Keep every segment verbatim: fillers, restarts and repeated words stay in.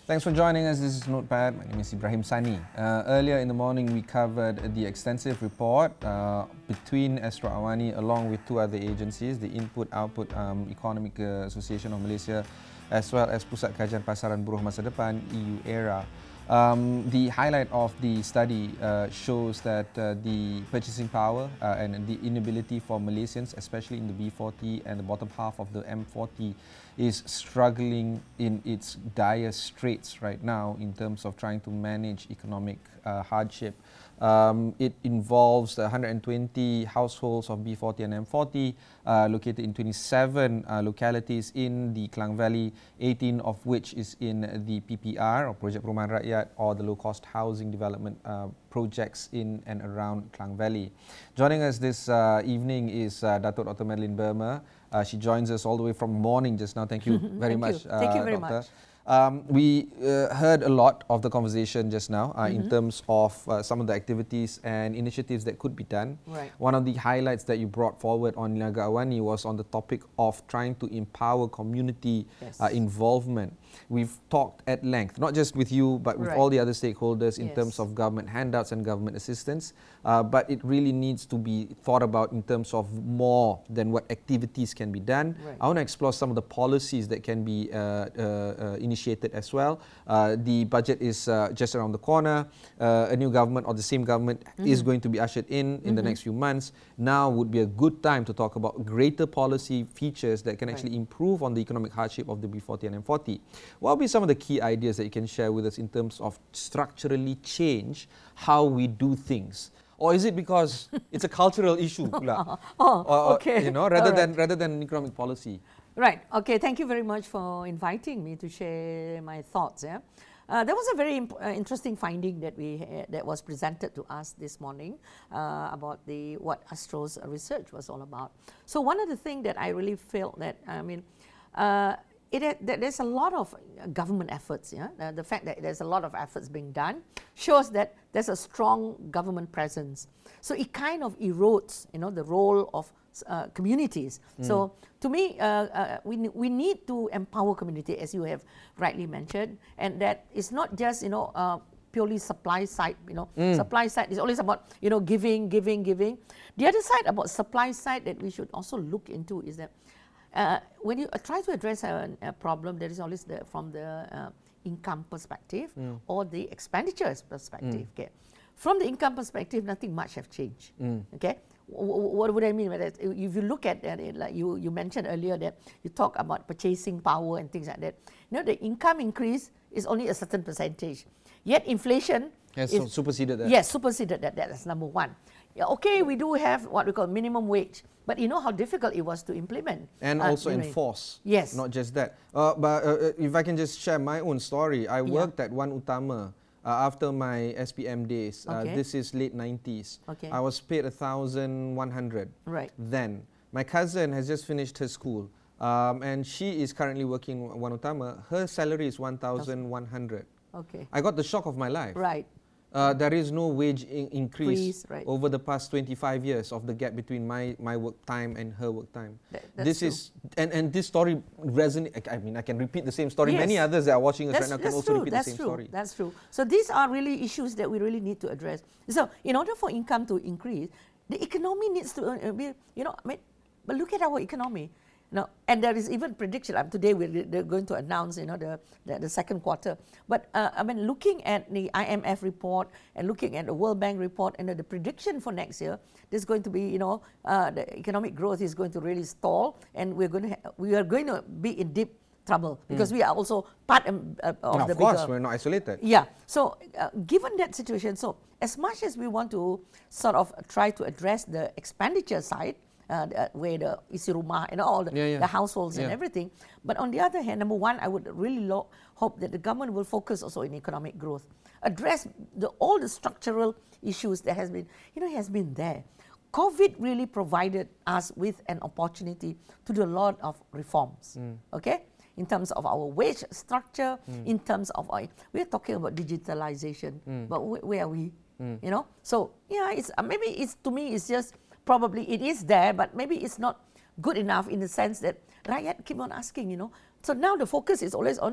Thanks for joining us. This is Notepad. My name is Ibrahim Sani. Uh, earlier in the morning, we covered the extensive report uh, between Astro Awani along with two other agencies, the Input-Output um, Economic uh, Association of Malaysia, as well as Pusat Kajian Pasaran Buruh Masa Depan, E U E R A. Um, the highlight of the study uh, shows that uh, the purchasing power uh, and the inability for Malaysians, especially in the B forty and the bottom half of the M forty, is struggling in its dire straits right now in terms of trying to manage economic uh, hardship. Um, it involves one hundred twenty households of B forty and M forty uh, located in twenty-seven uh, localities in the Klang Valley, eighteen of which is in the P P R or Project Perumahan Rakyat or the low-cost housing development uh, projects in and around Klang Valley. Joining us this uh, evening is uh, Datuk Doctor Madeline Burma. Uh, she joins us all the way from morning just now. Thank you very Thank much, you. Thank you uh, very Doctor. much. Um, we uh, heard a lot of the conversation just now uh, Mm-hmm. in terms of uh, some of the activities and initiatives that could be done. Right. One of the highlights that you brought forward on Niaga Awani was on the topic of trying to empower community Yes. uh, involvement. We've talked at length, not just with you, but with Right. all the other stakeholders in Yes. terms of government handouts and government assistance. Uh, but it really needs to be thought about in terms of more than what activities can be done. Right. I want to explore some of the policies that can be uh, uh, uh, initiated as well. Uh, the budget is uh, just around the corner. Uh, a new government or the same government Mm-hmm. is going to be ushered in in the next few months. Now would be a good time to talk about greater policy features that can actually Right. improve on the economic hardship of the B forty and M forty. What will be some of the key ideas that you can share with us in terms of structurally change how we do things? Or is it because it's a cultural issue pula? Oh, Or- or, okay. You know, rather All than right. rather than economic policy. Right. Okay. Thank you very much for inviting me to share my thoughts. Yeah. Uh, there was a very imp- uh, interesting finding that we uh, that was presented to us this morning uh, about the what Astro's research was all about. So one of the things that I really felt that I mean, uh, it had, that there's a lot of government efforts. Yeah, uh, the fact that there's a lot of efforts being done shows that there's a strong government presence. So it kind of erodes, you know, the role of uh, communities. Mm. So to me, uh, uh, we we need to empower community, as you have rightly mentioned, and that is not just you know uh, purely supply side. You know, mm. supply side is always about you know giving, giving, giving. The other side about supply side that we should also look into is that uh, when you uh, try to address a, a problem, there is always the from the uh, income perspective mm. or the expenditures perspective. Mm. Okay, from the income perspective, nothing much have changed. Mm. Okay. What would I mean by that? If you look at it, like you, you mentioned earlier that you talk about purchasing power and things like that. You know, the income increase is only a certain percentage. Yet inflation Yes, is, so superseded that. Yes, superseded that. That's number one. Yeah, okay, we do have what we call minimum wage, but you know how difficult it was to implement. And uh, also you know, enforce. Yes. Not just that. Uh, but uh, if I can just share my own story, I Yeah. worked at One Utama. Uh, after my S P M days, uh, Okay. this is late nineties. Okay. I was paid one thousand one hundred. Right. Then my cousin has just finished her school, um, and she is currently working at One Utama. Her salary is one thousand one hundred. Okay. I got the shock of my life. Right. Uh, there is no wage in- increase Increase, right. over the past twenty-five years of the gap between my, my work time and her work time. That- that's this true. is and, and this story resonates. I mean, I can repeat the same story. Yes. Many others that are watching us That's, right now can that's also true. repeat That's the same true. story. That's true. So these are really issues that we really need to address. So in order for income to increase, the economy needs to uh, be, you know, I mean, but look at our economy. No, and there is even prediction. Um, today we're they're going to announce, you know, the the, the second quarter. But uh, I mean, looking at the I M F report and looking at the World Bank report and uh, the prediction for next year, there's going to be, you know, uh, the economic growth is going to really stall, and we're going to ha- we are going to be in deep trouble because mm. we are also part um, uh, of Now, the of course, bigger. we're not isolated. Yeah. So, uh, given that situation, so as much as we want to sort of try to address the expenditure side, uh, the, where the isi rumah and all the, Yeah, yeah. the households and Yeah. everything, but on the other hand, number one, I would really lo- hope that the government will focus also in economic growth, address the, all the structural issues that has been, you know, has been there. COVID really provided us with an opportunity to do a lot of reforms. Mm. Okay. In terms of our wage structure, mm. in terms of our, we're talking about digitalization, mm. but wh- where are we? Mm. You know, so yeah, it's uh, maybe it's to me it's just probably it is there, but maybe it's not good enough in the sense that rakyat keep on asking. You know, so now the focus is always on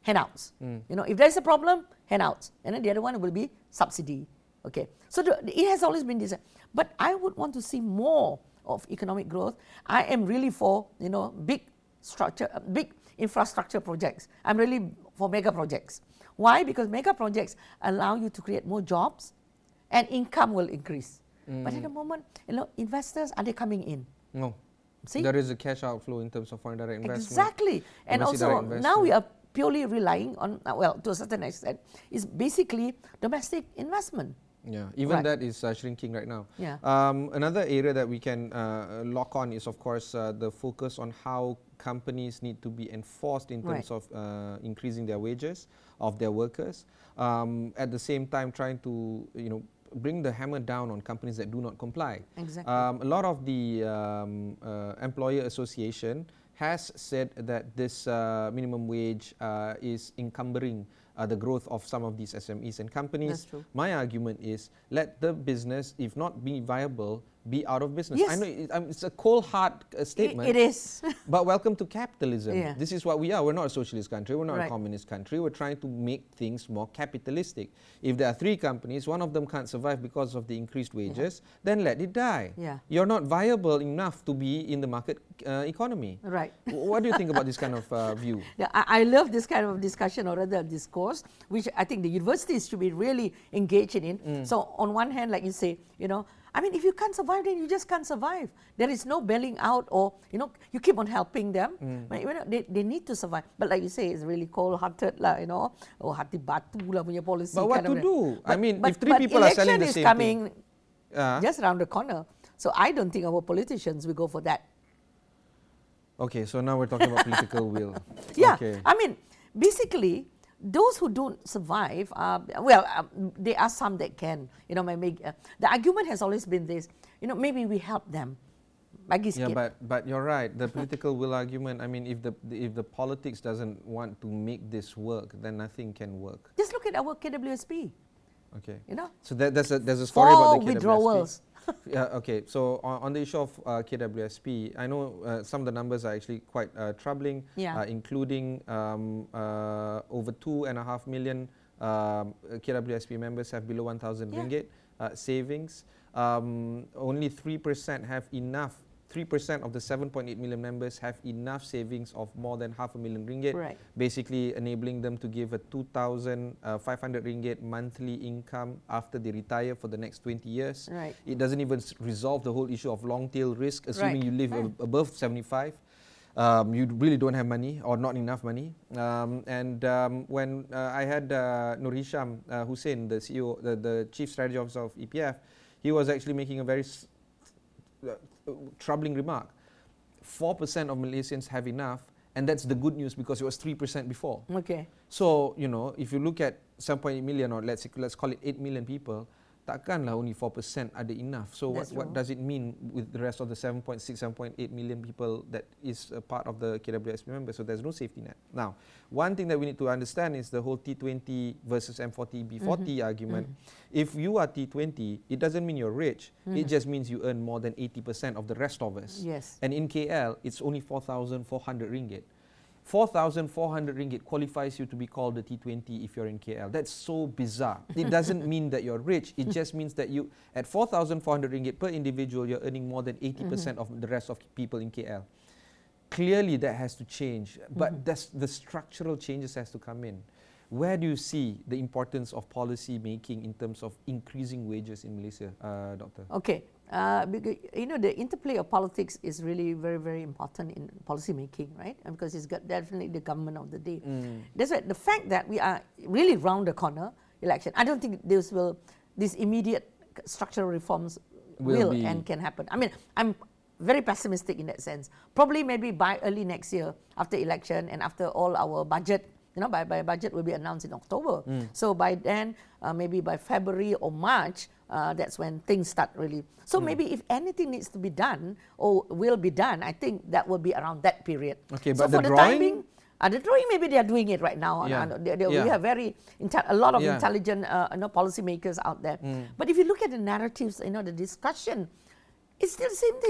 handouts. Mm. You know, if there's a problem, handouts. And then the other one will be subsidy. Okay. So the, it has always been this. But I would want to see more of economic growth. I am really for, you know, big structure, uh, big infrastructure projects. I'm really for mega projects. Why? Because mega projects allow you to create more jobs and income will increase. Mm. But at the moment, you know, investors, are they coming in? No. See? There is a cash outflow in terms of foreign direct investment. Exactly. And also now we are purely relying on, well, to a certain extent, is basically domestic investment. Yeah, even right. that is uh, shrinking right now. Yeah. Um, another area that we can uh, lock on is, of course, uh, the focus on how companies need to be enforced in terms right. of uh, increasing their wages of their workers. Um, at the same time, trying to, you know, bring the hammer down on companies that do not comply. Exactly. Um, a lot of the um, uh, employer association has said that this uh, minimum wage uh, is encumbering uh, the growth of some of these S M Es and companies. That's true. My argument is, let the business, if not be viable, be out of business. Yes. I know it, um, it's a cold hard uh, statement. It, it is. But welcome to capitalism. Yeah. This is what we are. We're not a socialist country. We're not right. a communist country. We're trying to make things more capitalistic. If there are three companies, one of them can't survive because of the increased wages, yeah. then let it die. Yeah. You're not viable enough to be in the market uh, economy. Right. What do you think about this kind of uh, view? Yeah, I, I love this kind of discussion, or rather discourse, which I think the universities should be really engaged in. Mm. So on one hand, like you say, you know, I mean, if you can't survive, then you just can't survive. There is no bailing out, or, you know, you keep on helping them. Mm. But, you know, they, they need to survive. But like you say, it's really cold-hearted, lah, you know, or hati batu lah punya policy. But what kind to of do? But, I mean, but, if three but people are selling the election same is coming thing, uh, just around the corner. So I don't think our politicians will go for that. Okay, so now we're talking about political will. Yeah, okay. I mean, basically, those who don't survive, uh, well, um, there are some that can. You know, maybe, uh, the argument has always been this, you know, maybe we help them. Bagi Yeah, sikit. but but you're right. The political will argument. I mean, if the if the politics doesn't want to make this work, then nothing can work. Just look at our K W S P. Okay. You know. So that, there's a there's a story Four about the K W S P. withdrawals. Yeah. Okay. So on, on the issue of uh, K W S P, I know uh, some of the numbers are actually quite uh, troubling. Yeah. Uh, including um, uh, over two and a half million um, K W S P members have below one thousand Yeah. ringgit uh, savings. Um, only three percent have enough. three percent of the seven point eight million members have enough savings of more than half a million ringgit, Right. basically enabling them to give a two thousand five hundred ringgit monthly income after they retire for the next twenty years. Right. It doesn't even s- resolve the whole issue of long tail risk, assuming Right. you live Right. ab- above seventy-five. Um, you really don't have money or not enough money. Um, and um, when uh, I had uh, Nur Hisham uh, Hussein, the C E O, the, the Chief Strategy Officer of E P F, he was actually making a very s- uh, troubling remark. four percent of Malaysians have enough, and that's the good news because it was three percent before. Okay. So, you know, if you look at seven point eight million, or let's let's call it eight million people, takkanlah only four percent ada enough. So what, That's what true. does it mean with the rest of the seven point six, seven point eight million people that is a part of the K W S P members? So there's no safety net. Now, one thing that we need to understand is the whole T twenty versus M forty B forty Mm-hmm. argument. Mm-hmm. If you are T twenty, it doesn't mean you're rich. Mm-hmm. It just means you earn more than eighty percent of the rest of us. Yes. And in K L, it's only four thousand four hundred ringgit. four thousand four hundred ringgit qualifies you to be called a T twenty if you're in K L. That's so bizarre. It doesn't mean that you're rich. It just means that you, at four thousand four hundred ringgit per individual, you're earning more than eighty percent mm-hmm. of the rest of people in K L. Clearly, that has to change. But mm-hmm. that's, the structural changes has to come in. Where do you see the importance of policy making in terms of increasing wages in Malaysia, uh, Doctor? Okay. Uh, because, you know, the interplay of politics is really very, very important in policy making, right? And because it's got definitely the government of the day. Mm. That's why the fact that we are really round the corner election, I don't think this will, these immediate structural reforms will, will and can happen. I mean, I'm very pessimistic in that sense. Probably maybe by early next year, after election and after all our budget. You know, by, by budget will be announced in October. Mm. So by then, uh, maybe by February or March, uh, that's when things start really. So mm. maybe if anything needs to be done or will be done, I think that will be around that period. Okay, so but for the, the drawing? time being, uh, the drawing maybe they are doing it right now. Yeah. Uh, they, they, yeah. We have very inte- a lot of yeah. intelligent, uh, you know, policymakers out there. Mm. But if you look at the narratives, you know, the discussion, it's still the same thing.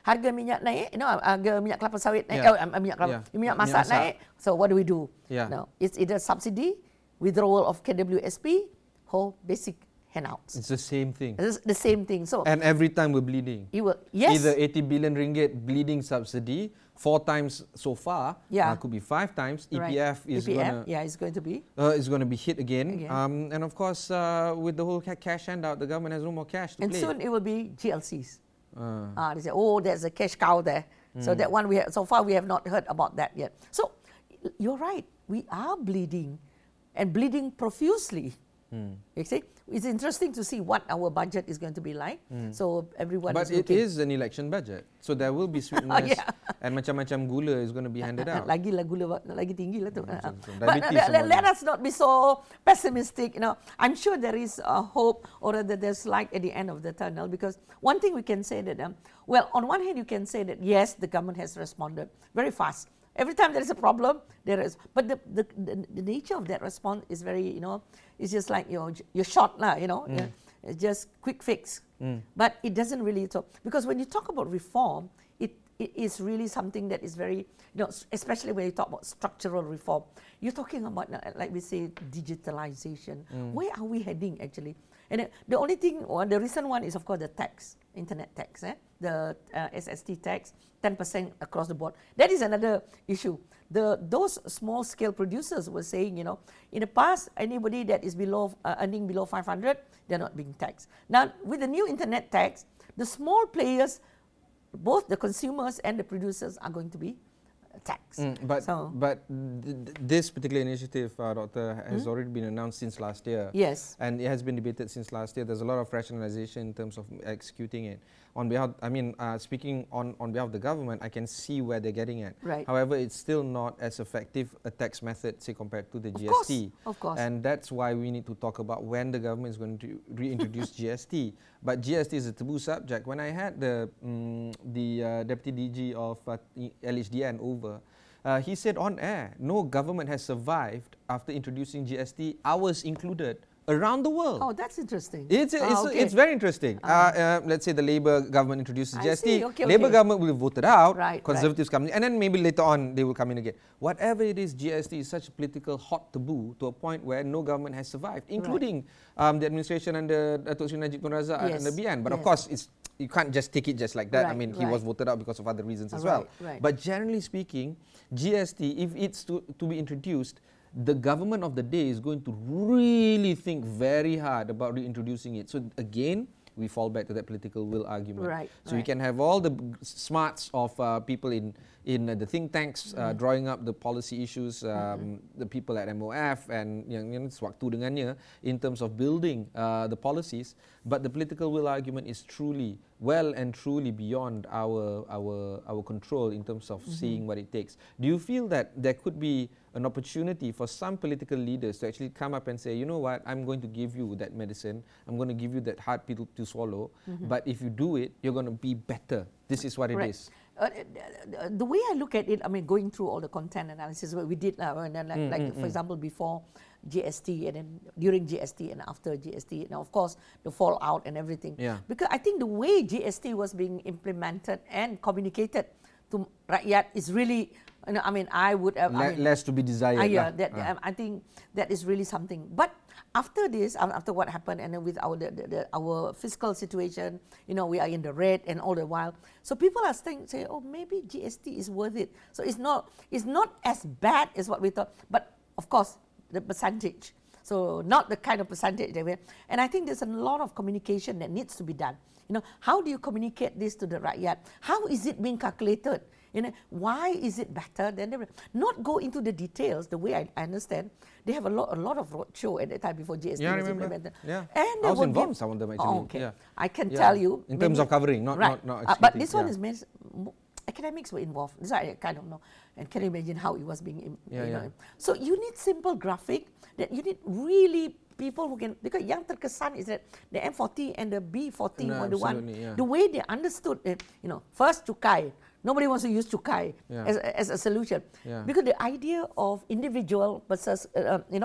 harga minyak naik, you know, harga minyak kelapa sawit naik, Yeah. oh, minyak kelapa, Yeah. minyak Minyak masak masak. naik. So what do we do? Yeah. No, it's either subsidy, withdrawal of K W S P, or basic handouts. It's the same thing. It's the same thing. So And every time we're bleeding. you will, yes, Either eighty billion ringgit bleeding subsidy, four times so far, Yeah. uh, could be five times. right. E P F is E P F, gonna yeah, it's going to be. uh, is going to be hit again. Again. Um, and of course, uh, with the whole ca- cash handout, the government has no more cash to And play. soon it will be G L Cs. Uh, Ah, they say, oh, there's a cash cow there. So that one we have, so far we have not heard about that yet. So y- you're right, we are bleeding, and bleeding profusely. You see, it's interesting to see what our budget is going to be like. So everyone but is it looking. is an election budget, so there will be sweetness Yeah. and macam-macam gula is going to be handed out. Lagi lah gula lagi tinggi lah tu. Hmm, Ah, ah. so- so But diabetes let, let, semua let ni. us not be so pessimistic. You know, I'm sure there is a hope, or rather there's light at the end of the tunnel. Because one thing we can say that, um, well, on one hand you can say that yes, the government has responded very fast. Every time there is a problem, there is. But the the, the, the nature of that response is very, you know, it's just like you know, you're shot lah, you know, yeah, it's just quick fix. But it doesn't really talk, because when you talk about reform, it it is really something that is very, you know, s- especially when you talk about structural reform. You're talking about, uh, like we say, digitalization. Where are we heading actually? And uh, the only thing, or the recent one is of course the tax, internet tax, eh? the uh, S S T tax, ten percent across the board. That is another issue. The those small scale producers were saying, you know, in the past, anybody that is below uh, earning below five hundred, they're not being taxed. Now with the new internet tax, the small players, both the consumers and the producers, are going to be taxed. Mm, but So- but th- th- this particular initiative, uh, Doctor, has already been announced since last year. Yes. And it has been debated since last year. There's a lot of rationalization in terms of executing it. On behalf, I mean, uh, speaking on, on behalf of the government, I can see where they're getting at. Right. However, it's still not as effective a tax method, say, compared to the Of G S course, T. of course. And that's why we need to talk about when the government is going to reintroduce G S T. But G S T is a taboo subject. When I had the um, the uh, Deputy D G of uh, L H D N over, uh, he said on air, no government has survived after introducing G S T, ours included, around the world. Oh, that's interesting. It's, Ah, it's, okay. it's very interesting. Uh, uh, let's say the Labour government introduces I G S T. see. Okay, Labour okay. government will vote it out. Right, Conservatives come in, and then maybe later on they will come in again. Whatever it is, G S T is such a political hot taboo to a point where no government has survived, including um, the administration under Datuk Seri Najib Tun Razak Yes, and the B N. But of yes. course, it's you can't just take it just like that. I Right, mean, he right. was voted out because of other reasons as Right, well. right. But generally speaking, G S T, if it's to, to be introduced, the government of the day is going to really think very hard about reintroducing it. So again, we fall back to that political will argument. Right, So you right. can have all the b- smarts of uh, people in in uh, the think tanks uh, Mm-hmm. drawing up the policy issues, um, the people at M O F and yang yang sewaktu dengannya in terms of building uh, the policies. But the political will argument is truly well and truly beyond our our our control in terms of seeing what it takes. Do you feel that there could be an opportunity for some political leaders to actually come up and say, you know what, I'm going to give you that medicine, I'm going to give you that hard pill to swallow, but if you do it, you're going to be better. This is what it Correct. is. Uh, the- the way I look at it, I mean, going through all the content analysis, what we did, uh, and then like, Mm, like mm, for mm. example, before G S T and then during G S T and after G S T, and of course the fallout and everything. Yeah. Because I think the way G S T was being implemented and communicated to rakyat is really, you know, I mean, I would have. I Le- mean, less to be desired. Ah, yeah, lah. that, Ah. um, I think that is really something. But after this, um, after what happened, and then with our the, the, the, our fiscal situation, you know, we are in the red and all the while. So people are saying, say, oh, maybe G S T is worth it. So it's not, it's not as bad as what we thought. But of course, the percentage. So not the kind of percentage that we have. And I think there's a lot of communication that needs to be done. You know, how do you communicate this to the rakyat? How is it being calculated? You know, why is it better than the, not go into the details? The way I, I understand, they have a lot, a lot of roadshow at that time before G S T Yeah, I was remember. implemented. Yeah. and I they was would involved give- in some of them actually. Oh, okay, Yeah. I can Yeah. tell you In terms of covering, not- right. not- not Uh, but executing, this one yeah. is meant, academics were involved. This I kind of know, and can you imagine how it was being, im- Yeah, you know. yeah. So you need simple graphic that you need really people who can, because yang terkesan is that the M forty and the B forty No, were the one, absolutely, yeah. the way they understood it, you know, first cukai. Nobody wants to use cukai Yeah. as, a- as a solution. Yeah. Because the idea of individual versus, uh, uh, you know,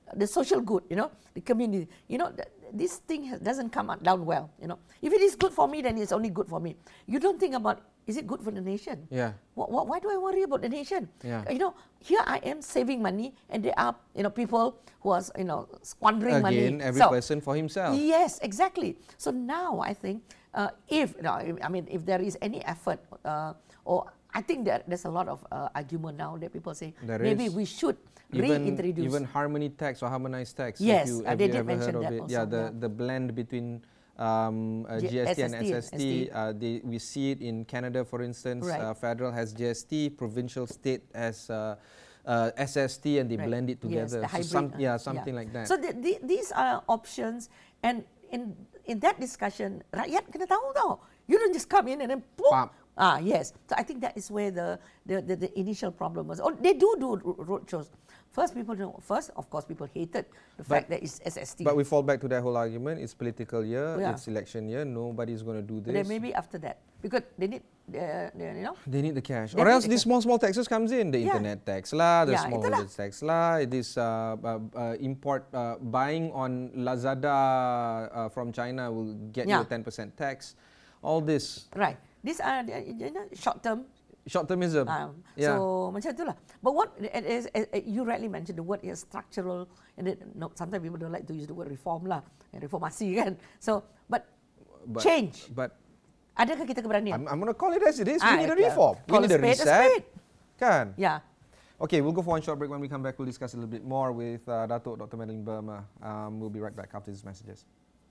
the social good, you know, the community. You know, th- this thing has, doesn't come out down well, you know. If it is good for me, then it's only good for me. You don't think about, is it good for the nation? Yeah. Wh- wh- why do I worry about the nation? Yeah. You know, here I am saving money, and there are, you know, people who are, you know, squandering money. Again, every So, person for himself. yes, exactly. So now I think uh, if, you know, I mean, if there is any effort, uh, or I think that there's a lot of uh, argument now that people say There maybe is. we should Even, reintroduce. even harmony tax or harmonized tax. Yes, if you, uh, have they you did ever mention heard of that it? also, Yeah, the, yeah. the blend between um, uh, G- G S T and S S T, S S T. Uh, they, we see it in Canada, for instance. Right. Uh, federal has G S T, provincial state has uh, uh, S S T, and they Right. blend it Yes, together. the so hybrid, some, uh, yeah, something like that. So the, the, these are options, and in in that discussion, rakyat kena tahu tau. You don't just come in and then boom. Pam. Ah, yes. So I think that is where the the, the, the initial problem was. Oh, they do do ro- road shows. First, people don't. First, of course, people hated the fact that it's S S T. But we fall back to that whole argument. It's political year. Yeah. It's election year. Nobody's going to do But this. then maybe after that, because they need, uh, they, you know. They need the cash. They Or need else the these cash. small, small taxes comes in. The Yeah. internet tax lah, the Yeah, small itulah. holders tax lah, this uh, uh, uh, import, uh, buying on Lazada uh, from China will get you Yeah. a ten percent tax. All this. Right. These are uh, you know, short term. Short-termism. Um, yeah. So macam itulah. But what as, as, as you rightly mentioned, the word is structural, and it, no, sometimes people don't like to use the word reform lah, reformasi kan. So, but, But- change. But Adakah kita keberanian? I'm, I'm going to call it as it is. Ah, we need a yeah. reform. Call we a need a spade a reset. spade. Kan? Yeah. Okay, we'll go for one short break. When we come back, we'll discuss a little bit more with uh, Datuk Doctor Madeline Burma. Um, we'll be right back after these messages.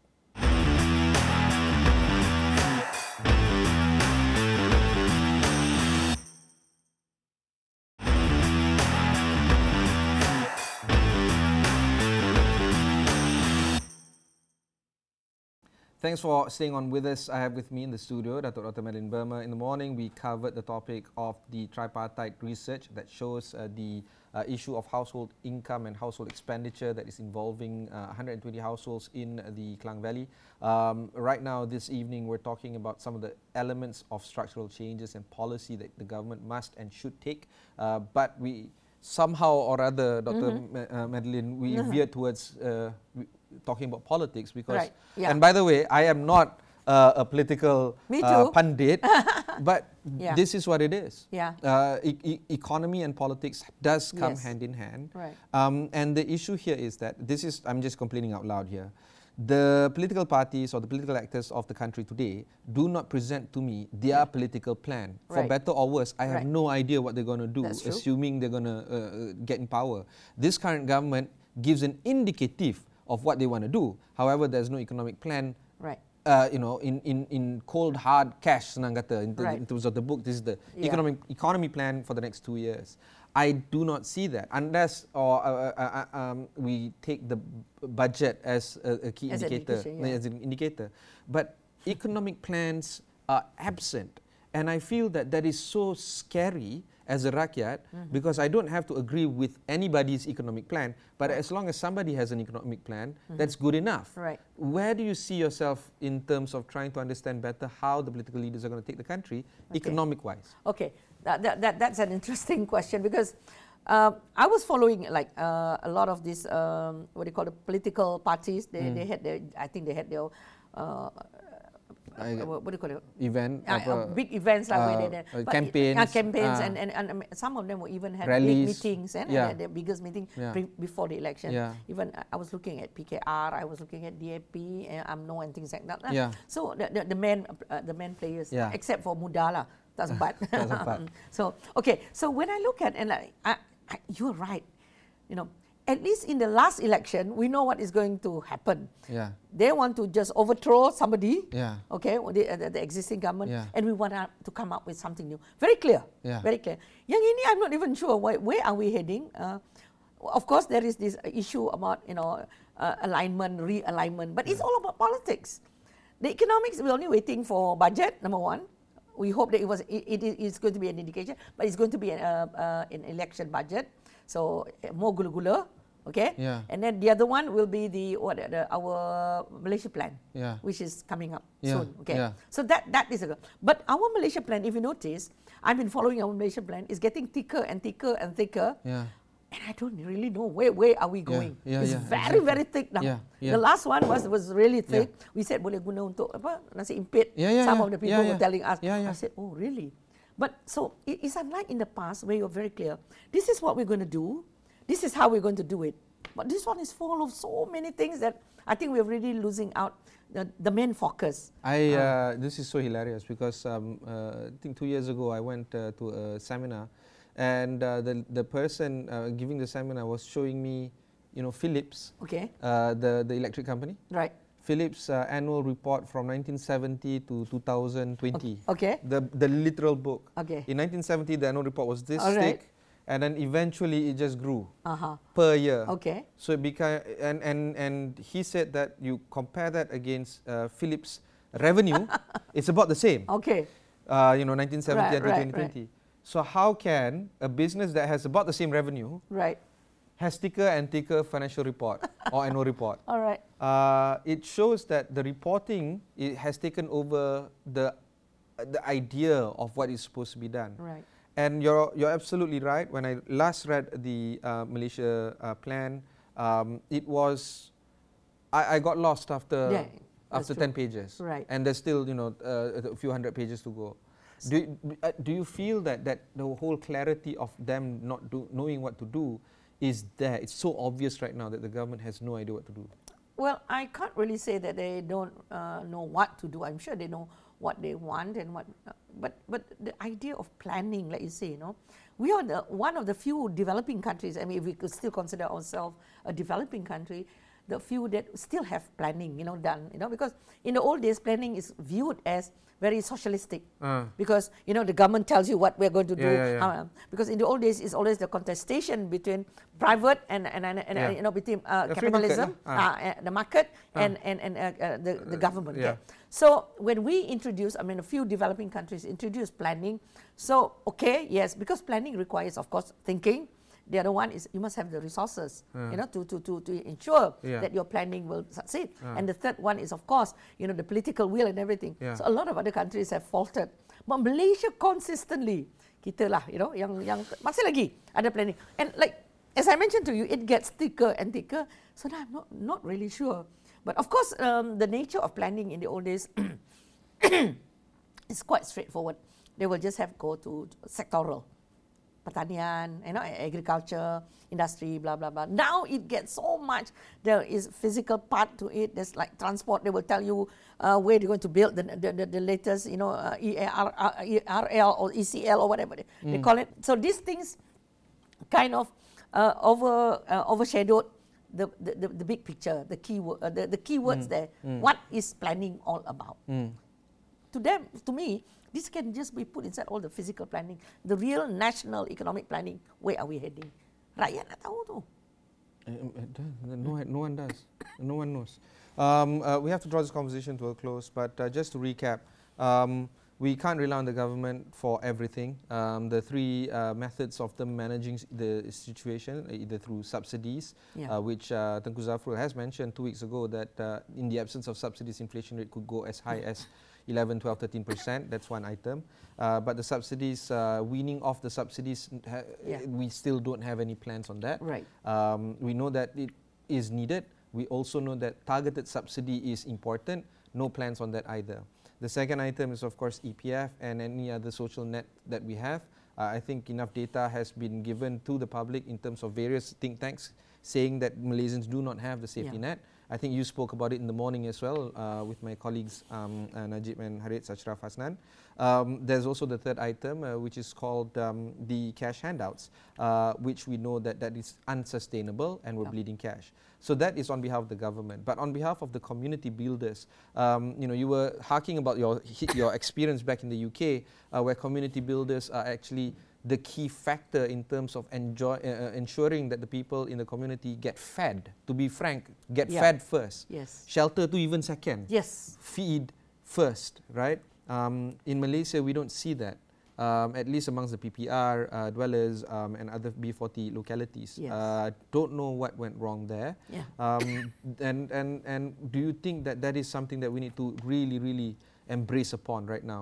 Thanks for staying on with us. I have with me in the studio Datuk Doctor Madeline Burma. In the morning, we covered the topic of the tripartite research that shows uh, the uh, issue of household income and household expenditure that is involving uh, one hundred twenty households in the Klang Valley. Um, right now, this evening, we're talking about some of the elements of structural changes and policy that the government must and should take. Uh, but we somehow or other, Doctor Mm-hmm. Ma- uh, Madeline, we veered towards uh, we- talking about politics because, Right, yeah. and by the way, I am not uh, a political Me uh, too. pundit, but Yeah. this is what it is. Yeah. Uh, e- e- economy and politics does come Yes. hand in hand. Right. Um, and the issue here is that this is, I'm just complaining out loud here. The political parties or the political actors of the country today do not present to me their political plan. For Right. better or worse, I have Right. no idea what they're going to do, That's true. assuming they're going to uh, get in power. This current government gives an indicative of what they want to do. However, there's no economic plan. Right. Uh, you know, in, in, in cold hard cash, senang kata, in, ter- Right. in terms of the book, this is the Yeah. economic economy plan for the next two years. I do not see that unless or uh, uh, uh, um, we take the b- budget as a, a key As an indicator, indication, yeah. as an indicator. But economic plans are absent, and I feel that that is so scary as a rakyat Mm-hmm. because I don't have to agree with anybody's economic plan, but as long as somebody has an economic plan, that's good enough. Mm-hmm. Right. Where do you see yourself in terms of trying to understand better how the political leaders are going to take the country economic-wise? Okay, that, that, that, that's an interesting question because uh, I was following like uh, a lot of these um, what do you call it, political parties. They, they had their, I think they had their uh, I- uh, what do you call it? Event, Uh, apa, uh, big events lah where uh, they, they uh, but- campaigns, uh, campaigns uh, and, and, and um, some of them will even have rallies, big meetings and yeah. uh, the biggest meeting Yeah. pre- before the election. Yeah. Even I- I was looking at P K R, I was looking at D A P, and U M N O and things like that. lah. Yeah. So the the, the main uh, the main players, Yeah. except for Muda lah, tak sempat. Tak sempat. So okay, so when I look at and like, I, I, you're right, you know. At least in the last election, we know what is going to happen. Yeah. They want to just overthrow somebody, Yeah. okay, or the, uh, the, the existing government, Yeah. and we want uh, to come up with something new. Very clear, Yeah. very clear. Yang ini, I'm not even sure where, where are we heading. Uh, of course, there is this issue about you know uh, alignment, realignment, but it's all about politics. The economics, we're only waiting for budget. Number one, we hope that it was it, it is going to be an indication, but it's going to be an, uh, uh, an election budget. So uh, more gula-gula, okay? Yeah. And then the other one will be the what the, our Malaysia plan, Yeah. which is coming up Yeah, soon. Okay. yeah. So that that is a good. But our Malaysia plan, if you notice, I've been following our Malaysia plan, is getting thicker and thicker and thicker. Yeah. and I don't really know where where are we going. Yeah, yeah, it's yeah, very exactly. very thick now. Yeah, yeah. The last one was was really thick. We said boleh guna untuk apa nasi impit. Yeah, yeah, Some yeah. of the people Yeah, were yeah. telling us. Yeah, yeah. I said, oh really? But so it, it's unlike in the past where you're very clear. This is what we're going to do. This is how we're going to do it. But this one is full of so many things that I think we're really losing out the, the main focus. I uh, this is so hilarious because um, uh, I think two years ago I went uh, to a seminar, and uh, the the person uh, giving the seminar was showing me, you know, Philips, Okay. uh, the the electric company. Right. Philips uh, annual report from nineteen seventy to two thousand twenty. Okay. The the literal book. Okay. In nineteen seventy, the annual report was this All right. thick, and then eventually it just grew Uh-huh. per year. Okay. So it became, and and and he said that you compare that against uh, Philips revenue, it's about the same. Okay. Uh, you know, nineteen seventy Right, and right, twenty twenty. So how can a business that has about the same revenue Right. has thicker and thicker financial report or annual report? All right. Uh, it shows that the reporting it has taken over the the idea of what is supposed to be done. Right. And you're you're absolutely right. When I last read the uh, Malaysia uh, plan, um, it was I, I got lost after Yeah, that's after true. ten pages, Right. and there's still you know uh, a few hundred pages to go. Do you, uh, do you feel that that the whole clarity of them not do, knowing what to do is there? It's so obvious right now that the government has no idea what to do. Well, I can't really say that they don't uh, know what to do. I'm sure they know what they want and what, uh, but but the idea of planning, like you say, you know, we are the one of the few developing countries. I mean, if we could still consider ourselves a developing country, the few that still have planning, you know, done, you know, because in the old days, planning is viewed as very socialistic, Uh. because you know the government tells you what we're going to do. Yeah, yeah, yeah. Uh, because in the old days, it's always the contestation between private and and, and, and Yeah. you know between uh, The free market capitalism, lah. Ah. uh, uh, the market, Ah. and and and uh, uh, the the government. yeah. Okay. So when we introduce, I mean, a few developing countries introduce planning. So okay, yes, because planning requires, of course, thinking. The other one is you must have the resources, Ah. you know, to to to to ensure Yeah. that your planning will succeed. Ah. And the third one is, of course, you know, the political will and everything. Yeah. So a lot of other countries have faltered, but Malaysia consistently, kita lah, you know, yang yang masih lagi ada planning. And like as I mentioned to you, it gets thicker and thicker. So now I'm not not really sure. But of course, um, the nature of planning in the old days is quite straightforward. They will just have go to sectoral, pertanian, you know, agriculture, industry, blah blah blah. Now it gets so much. There is physical part to it. There's like transport. They will tell you uh, where they're going to build the the, the, the latest, you know, uh, E R L or E C L or whatever they, mm. they call it. So these things kind of uh, over uh, overshadowed the, the, the, the big picture, the key uh, the, the keywords mm. there. Mm. What is planning all about? Mm. To them, to me, this can just be put inside all the physical planning, the real national economic planning. Where are we heading? Rakyat nak tahu tu. No, no one does. No one knows. Um, uh, we have to draw this conversation to a close, but uh, just to recap, um, we can't rely on the government for everything. Um, the three uh, methods of them managing the situation, either through subsidies, Yeah. uh, which uh, Tengku Zafrul has mentioned two weeks ago that uh, in the absence of subsidies, inflation rate could go as high as eleven, twelve, thirteen percent. That's one item. Uh, but the subsidies, uh, weaning off the subsidies, ha Yeah. we still don't have any plans on that. Right. Um, we know that it is needed. We also know that targeted subsidy is important. No plans on that either. The second item is, of course, E P F and any other social net that we have. Uh, I think enough data has been given to the public in terms of various think tanks saying that Malaysians do not have the safety Yeah. net. I think you spoke about it in the morning as well uh, with my colleagues um, uh, Najib and Harith Ashraf Hasnan. Um, there's also the third item, uh, which is called um, the cash handouts, uh, which we know that that is unsustainable and we're Yeah. bleeding cash. So that is on behalf of the government. But on behalf of the community builders, um, you know, you were harking about your your experience back in the U K, uh, where community builders are actually the key factor in terms of enjoy, uh, ensuring that the people in the community get fed. To be frank, get Yeah. fed first. Yes. Shelter to even second. Yes. Feed first, right? Um, in Malaysia, we don't see that. Um, at least amongst the P P R uh, dwellers um, and other B forty localities. Yes. Uh, don't know what went wrong there. Yeah. Um, and, and, and do you think that that is something that we need to really, really embrace upon right now?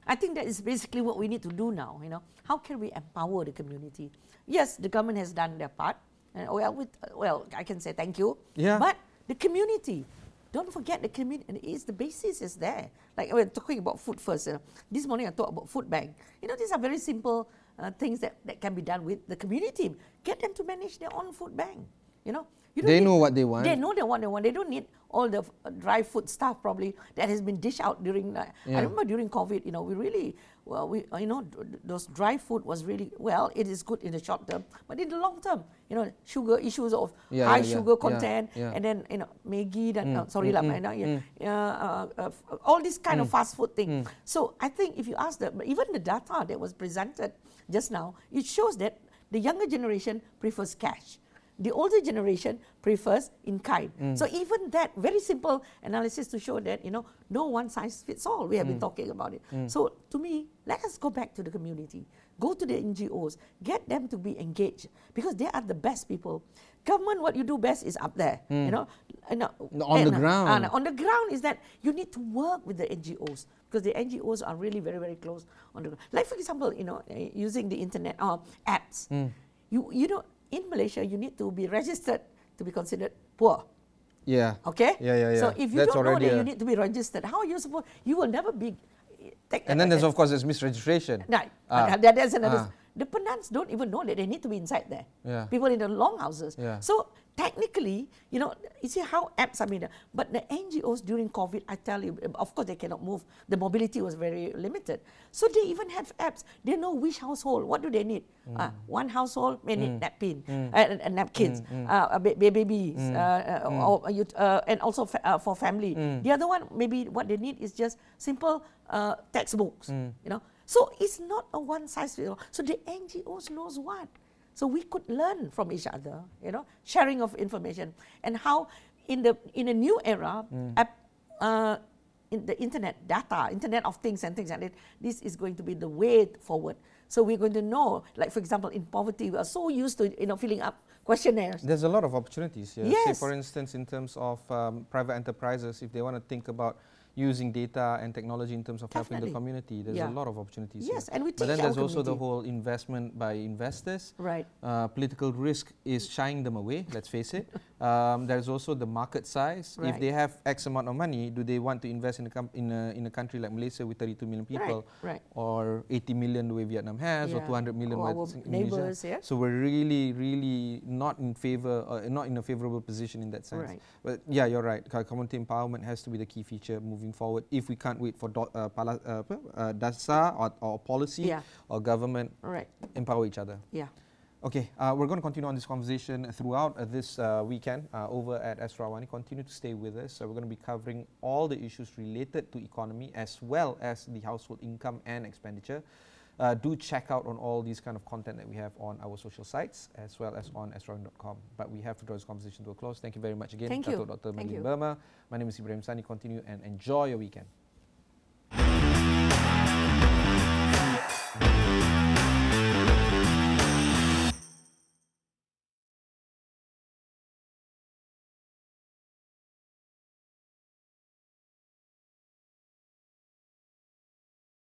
I think that is basically what we need to do now. You know, how can we empower the community? Yes, the government has done their part. And well, with, well, I can say thank you. Yeah. But the community, don't forget the community is the basis is there. Like we're talking about food first. Uh, this morning I talked about food bank. You know, these are very simple uh, things that, that can be done with the community. Get them to manage their own food bank. You know, you don't They need, know what they want. They know they what they want. They don't need all the uh, dry food stuff probably that has been dished out during. Uh, Yeah. I remember during COVID. You know, we really, well, we uh, you know, d- those dry food was really well. It is good in the short term, but in the long term, you know, sugar issues of Yeah, high yeah, yeah, sugar yeah, content, yeah. and then you know, Maggi dan Mm, uh, sorry mm, lah, mm, mm, yeah, mm. uh, uh, uh, f- all this kind of fast food thing. Mm. So I think if you ask the even the data that was presented just now, it shows that the younger generation prefers cash. The older generation prefers in kind. Mm. So even that very simple analysis to show that you know no one size fits all. We have been Mm. talking about it. Mm. So to me, let us go back to the community. Go to the N G Os. Get them to be engaged because they are the best people. Government, what you do best is up there. Mm. You know, and, uh, On the and, uh, ground. and on the ground is that you need to work with the N G Os because the N G Os are really very very close on the ground. Like for example, you know, uh, using the internet or apps. Mm. You you know. In Malaysia, you need to be registered to be considered poor. Yeah. Okay? Yeah, yeah, yeah. So if you That's don't know already that a- you need to be registered, how are you supposed? You will never be. Take, And then there's uh, of course there's misregistration. right. Ah. Uh, that, that's another. Ah. The Penans don't even know that they need to be inside there. Yeah. People in the long houses. Yeah. So technically, you know, you see how apps are made. But the N G Os during COVID, I tell you, of course they cannot move. The mobility was very limited. So they even have apps. They know which household, what do they need? Mm. Uh, one household may need Mm. napkin, Mm. uh, uh, napkins, Mm, mm. uh, ba- ba- babies, Mm. uh, uh, Mm. or, uh, you, uh, and also fa- uh, for family. Mm. The other one, maybe what they need is just simple uh, textbooks. Mm. You know, so it's not a one size fits all. So the N G Os knows what. So we could learn from each other. You know, sharing of information and how in the in a new era, Mm. app, uh, in the internet data, Internet of Things and things like that, this is going to be the way forward. So we're going to know, like for example, in poverty, we are so used to you know filling up questionnaires. There's a lot of opportunities here. Say Yes. for instance, in terms of um, private enterprises, if they want to think about using data and technology in terms of helping the Definitely. community, there's Yeah. a lot of opportunities Yes, here. and we But then teach our there's also the community. whole investment by investors. Right. Uh, political risk is shying them away, let's face it. Um, there's also the market size. If Right. they have X amount of money, do they want to invest in a, com- in a, in a country like Malaysia with thirty-two million people, Right. or eighty million the way Vietnam has, or Yeah. two hundred million Or with our Sing- neighbours, Indonesia? yeah. So we're really, really not in favor, uh, not in a favorable position in that sense. Right. But yeah, you're right. Co- Community empowerment has to be the key feature moving forward. If we can't wait for do, uh, pala, uh, apa, uh, dasar or, or policy Yeah. or government, Right. empower each other. Yeah. Okay, uh, we're going to continue on this conversation throughout uh, this uh, weekend uh, over at Astro Awani. Continue to stay with us. So we're going to be covering all the issues related to economy as well as the household income and expenditure. Uh, do check out on all these kind of content that we have on our social sites as well as on astro awani dot com. But we have to draw this conversation to a close. Thank you very much again, Thank you. Dato' Doctor Thank Melin you. Burma. My name is Ibrahim Sani. Continue and enjoy your weekend.